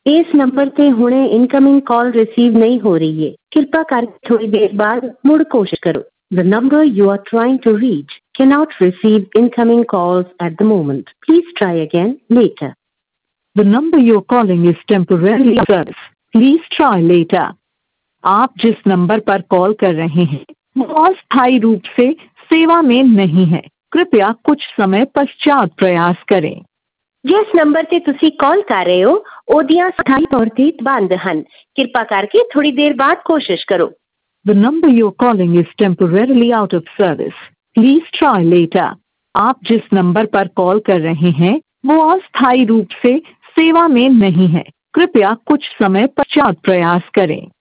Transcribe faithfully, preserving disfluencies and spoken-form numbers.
ਇਸ ਨੰਬਰ ਤੇ ਹੁਣੇ ਇਨਕਮਿੰਗ ਕਾਲ ਰਿਸੀਵ ਨਹੀਂ ਹੋ ਰਹੀ ਹੈ। ਕਿਰਪਾ ਕਰਕੇ ਥੋੜੀ ਦੇਰ ਬਾਅਦ ਮੁੜ ਕੋਸ਼ਿਸ਼ ਕਰੋ। The number you are trying to reach cannot receive incoming calls at the moment. Please try again later. The number you're calling is temporarily service. Please try later. आप जिस नंबर पर कॉल कर रहे हैं वो अस्थायी रूप से सेवा में नहीं है। कृपया कुछ समय पश्चात प्रयास करें। जिस नंबर ਤੇ ਤੁਸੀਂ ਕਾਲ ਕਰ ਰਹੇ ਹੋ ਉਹਦੀਆਂ ਸਥਾਈ ਤੌਰ ਤੇ ਬੰਦ ਹਨ। ਕਿਰਪਾ ਕਰਕੇ ਥੋੜੀ ਦੇਰ ਬਾਅਦ ਕੋਸ਼ਿਸ਼ ਕਰੋ। The number you're calling is temporarily out of service. Please try later. आप जिस नंबर पर कॉल कर रहे हैं वो अस्थायी रूप से सेवा में नहीं है। कृपया कुछ समय पश्चात प्रयास करें।